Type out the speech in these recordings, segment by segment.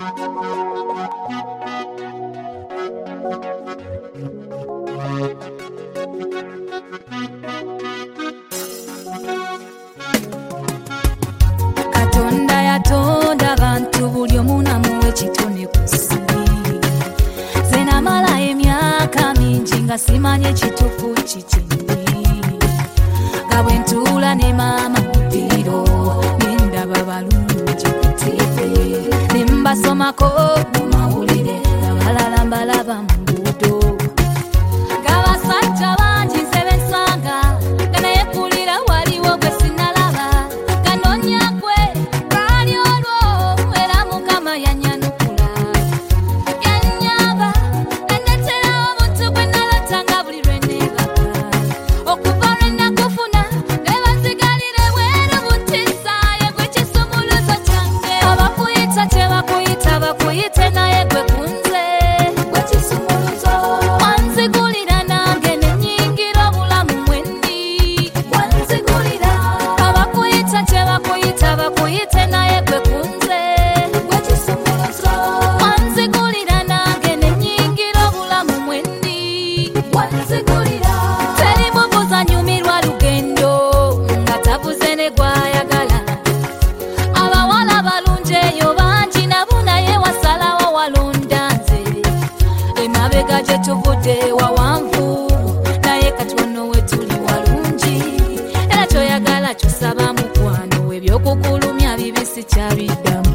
Katonda yatonda abantu buli omu namuwa ekitone ku nsi. Nze namala emyaka mingi nga simanye ekituufu kikindi. Nga bwe ntuula ne maama ku ddiro ne ndaba balungi ku ttivi. Ne mbasomako mu mawulire abalala mbalaba mu nguudo. Ng'abasajja bangi nze be nsanga nga naye kulira waliwo gwe sinnalaba. Nga noonya gwe lwali olwo era Mukama yannyanukula. Yannyamba yandeetera obuntu bwe nalota nga buli lwe neebaka. Okuva lwe nakufuna ne banzigalira ebweru buntisa ye gwe kisumuluzo kyange. Abakuyita tebakuyita bakuyite naye gwe kunze gwe kisumuluzo. Wanzigulira nange ne nnyingira obulamu mwe ndi. Wanzigulira. Abakuyita tebakuyita bakuyite naye gwe kunze gwe kisumuluzo. Wanzigulira nange ne nnyingira obulamu mwe ndi. Wanzigulira. Teri bubuza nyumirwa lugendo nga tabuze ne gw'ayagala. Abawala balungi eyo bangi nabo naye wasalawo walonda nze. Emabega gye tuvudde wawanvu naye kati wano we tuli walungi. Era ky'oyagala ky'osaba mukwano ebyokukulumya bibisi kyabiddamu.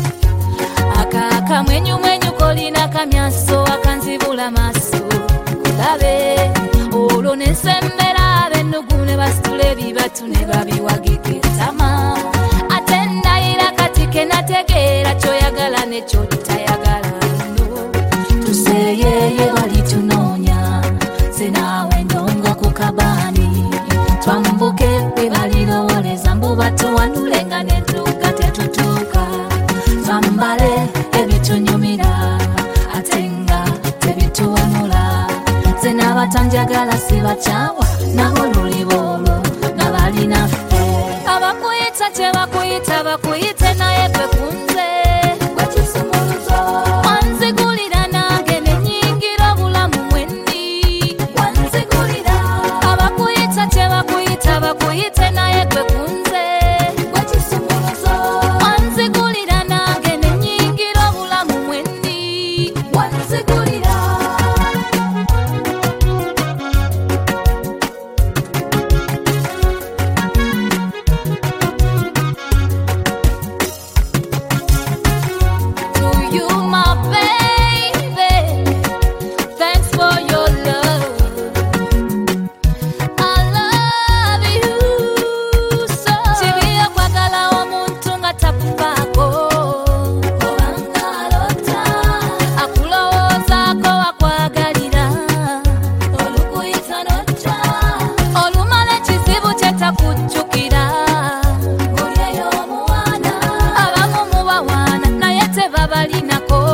Akamwenyumwenyu kolina kamyaso akanzibula maaso kulabe. Olwo ne nsembera ab'ennugu ne basitula ebibatu ne babiwagika ettama. Ate ndayira kati ke nategeera ky'oyagala ne ky'otayagala nno. Tuseeyeeye bali tunoonya nze naawe ndongo ku kabaani. Twambuke bwe balirowoleza mbu batuwanule nga ne tuuka tetutuuka. Twambale ebitunyumira ate nga tebituwunula. Nze n'abatanjagala sibakyawa nabo lulibo olwo nga balinaffe. Abakuyita tebakuyita bakuyite naye gwe kunze gwe kisumuluzo. Wanzigulira nange ne nnyingira obulamu mwe ndi. Wanzigulira. Abakuyita tebakuyita bakuyite naye gwe kunze gwe kisumuluzo. Wanzigulira nange ne nnyingira obulamu mwe ndi. Wanzigulira. To you, my baby, thanks for your love. I love you so. Kibi okwagala omuntu nga takufaako obanga alota. Akulowoozaako akwagalira olukuyita n'ojja. Olumala ekizibu kye takujjukira ng'oli eyo omuwaana. Abamu mubawaana naye tebabalinako.